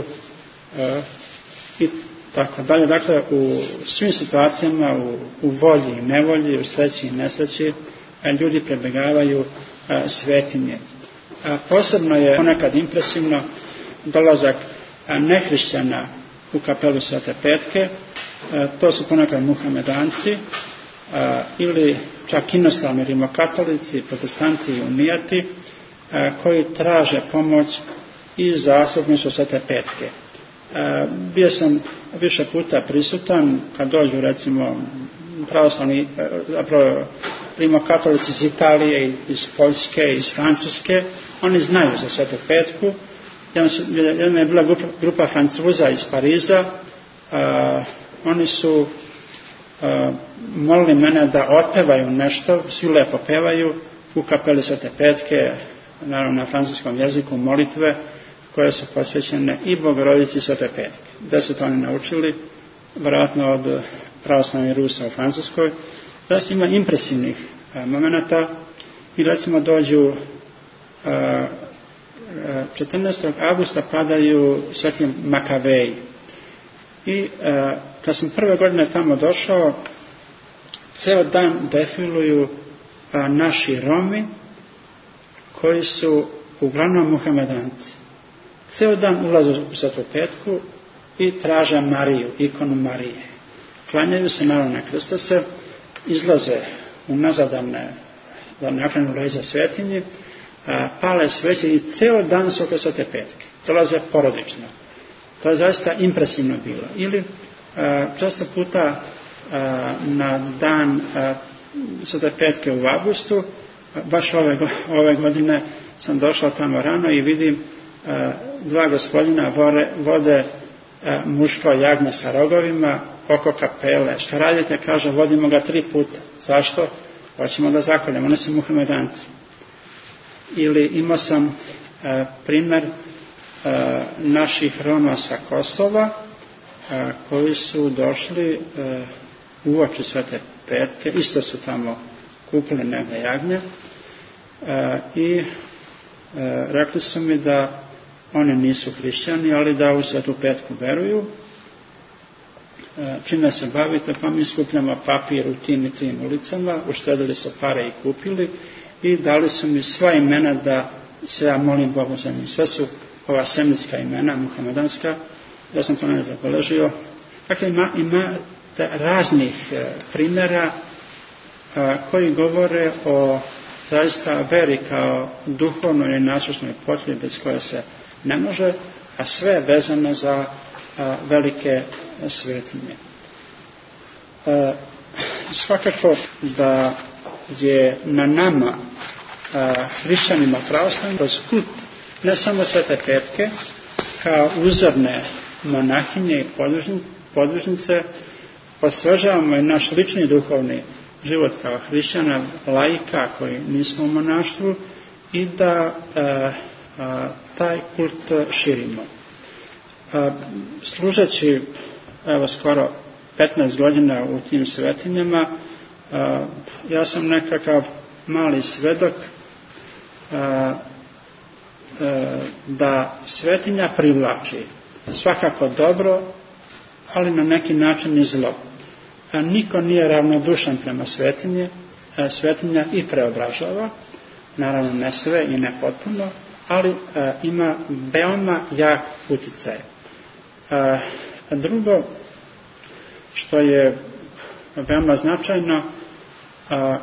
i tako dalje. Dakle, u svim situacijama, u, u volji i nevolji, u sreći i nesreći, ljudi pribegavaju svetinje. Posebno je ponekad impresivno dolazak nehrišćana u kapelu Svete Petke. To su ponekad muhamedanci ili čak inostrani rimokatolici, protestanti i unijati koji traže pomoć i zastupništvo Svete Petke. Bio sam više puta prisutan kad dođu recimo pravoslavni, zapravo rimokatolici iz Italije, iz Poljske, iz Francuske. Oni znaju za Svetu Petku. Jedna je bila grupa, grupa Francuza iz Pariza. A, oni su a, molili mene da otpevaju nešto, svi lepo pevaju u kapeli Svete Petke, naravno na francuskom jeziku, molitve koje su posvećene i Bogorodici Svete Petke. Gde su to oni naučili? Vjerojatno od pravoslavnih Rusa u Francuskoj. Zaista ima impresivnih momenata i recimo dođu četrnaestog avgusta padaju Sveti Makaveji. I kad sam prve godine tamo došao, ceo dan defiluju naši Romi koji su uglavnom muhamedanci. Ceo dan ulaze u Svetu Petku i traže Mariju, ikonu Marije. Klanjaju se, naravno krste se, izlaze u nazadane, da nakrenu leđa svetinji, pale sveće i ceo dan su oko Svete Petke. Dolaze porodično. To je zaista impresivno bilo. Ili često puta na dan Svete Petke u avgustu, baš ove, ove godine sam došao tamo rano i vidim dva gospodina vore, vode muško jagnje sa rogovima oko kapele. Što radite? Kaže, vodimo ga tri puta. Zašto? Hoćemo da zakoljemo. Oni su muhamedanci. Ili imao sam e, primjer e, naših Roma sa Kosova e, koji su došli e, uoči Svete Petke. Isto su tamo kupili negdje jagnje e, i e, rekli su mi da oni nisu hrišćani, ali da u Svetu Petku veruju. Čime se bavite? Pa mi skupljamo papir u tim i tim ulicama, uštedili su pare i kupili i dali su mi sva imena da se ja molim Bogu za njih. Sve su ova semitska imena, muhamedanska, ja sam to ne zabeležio. Dakle, ima, imate raznih e, primjera e, koji govore o zaista veri kao duhovnoj i nasušnoj potrebi bez koje se ne može, a sve vezano za a, velike svetinje. E, svakako da je na nama a, hrišćanima pravoslavnim kroz put ne samo Svete Petke kao uzorne monahinje i podružnice posvežavamo i naš lični duhovni život kao hrišćana, laika koji nismo u monaštvu i da a, a, taj kult širimo. A, služeći evo skoro petnaest godina u tim svetinjama, a, ja sam nekakav mali svedok a, a, da svetinja privlači svakako dobro, ali na neki način i zlo. A niko nije ravnodušan prema svetinje, a svetinja i preobražava, naravno ne sve i ne potpuno, ali a, ima veoma jak uticaj. A, drugo, što je veoma značajno, a,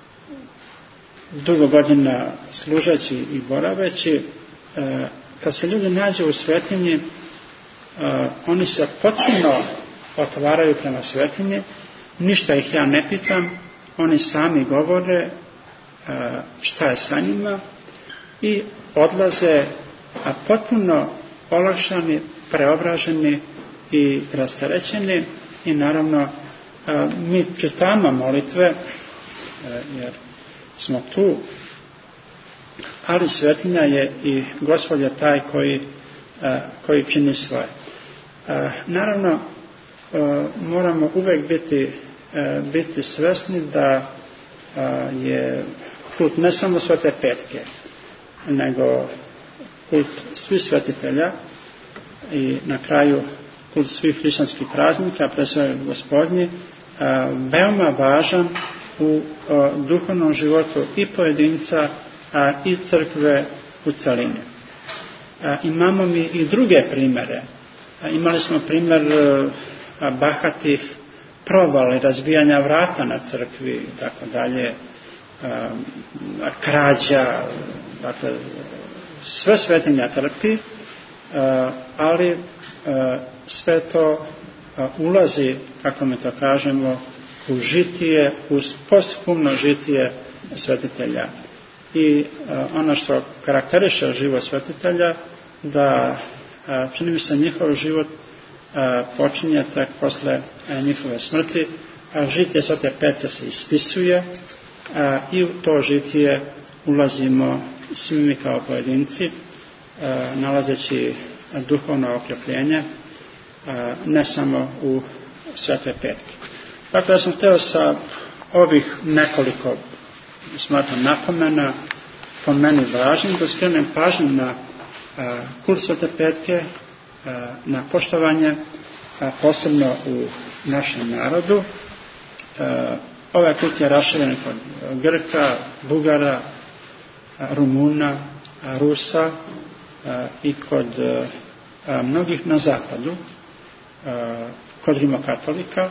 dugo godina služeći i boraveći, a, kad se ljudi nađu u svetinji, a, oni se potpuno otvaraju prema svetinji, ništa ih ja ne pitam, oni sami govore a, šta je sa njima i odlaze a potpuno olakšani, preobraženi i rasterećeni i naravno a, mi čitamo molitve a, jer smo tu, ali svetinja je i Gospod je taj koji, a, koji čini svoje. Naravno, moramo uvek biti, biti svesni da je kult ne samo Svete Petke, nego kult svih svetitelja i na kraju kult svih hrišćanskih praznika, pre svega Gospodnji, veoma važan u duhovnom životu i pojedinca i crkve u celini. Imamo mi i druge primere. Imali smo primer bahatih provala i razbijanja vrata na crkvi i tako dalje, krađa, dakle, sve svetinja trpi, ali sve to ulazi, kako mi to kažemo, u žitije, u posthumno žitije svetitelja. I ono što karakteriše život svetitelja, da čini mi se njihov život počinje tek posle njihove smrti, a žitije Svete Petke se ispisuje i u to žitije ulazimo svi mi kao pojedinci, nalazeći duhovno okrepljenje, ne samo u Svete Petke. Dakle, ja sam hteo sa ovih nekoliko, smatram, napomena, po meni važnim, da skrenem pažnju na kult Svete Petke, na poštovanje, posebno u našem narodu. Ovaj kult je raširen kod Grka, Bugara, Rumuna, Rusa i kod mnogih na zapadu, kod rimokatolika,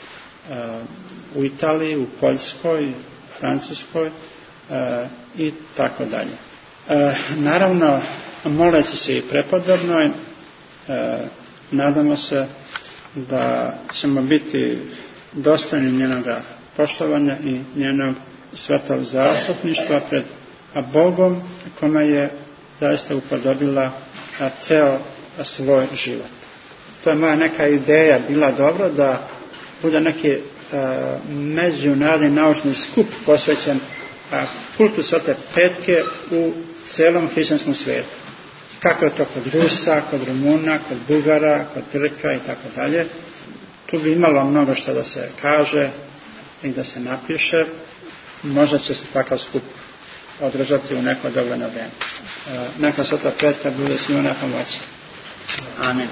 u Italiji, u Poljskoj, Francuskoj i tako dalje. Naravno, moleći se i prepodobnoj, nadamo se da ćemo biti dostojni njenoga poštovanja i njenog svetog zastupništva pred Bogom, kome je zaista upodobila ceo svoj život. To je moja neka ideja bila dobro da bude neki međunarodni naučni skup posvećen kultu Svete Petke u celom hrišćanskom svijetu. Kako je to kod Rusa, kod Rumuna, kod Bugara, kod Grka i tako dalje. Tu bi imalo mnogo što da se kaže i da se napiše. Možda će se takav skup održati u neko dogledno vreme. Neka Sveta Petka bude svima na pomoći. Amin.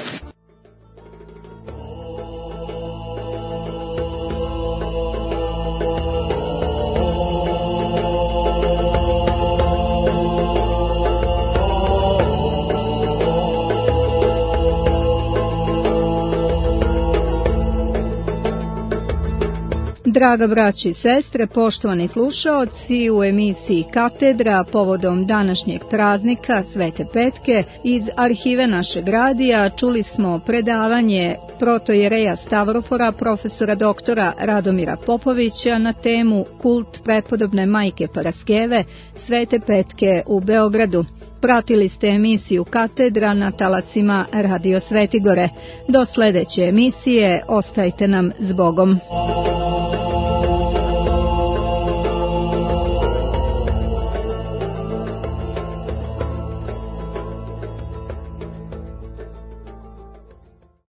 Draga braći i sestre, poštovani slušaoci, u emisiji Katedra povodom današnjeg praznika Svete Petke iz arhive našeg radija čuli smo predavanje protojereja Stavrofora, profesora doktora Radomira Popovića na temu Kult prepodobne majke Paraskeve Svete Petke u Beogradu. Pratili ste emisiju Katedra na talacima Radio Svetigore. Do sledeće emisije ostajte nam s Bogom.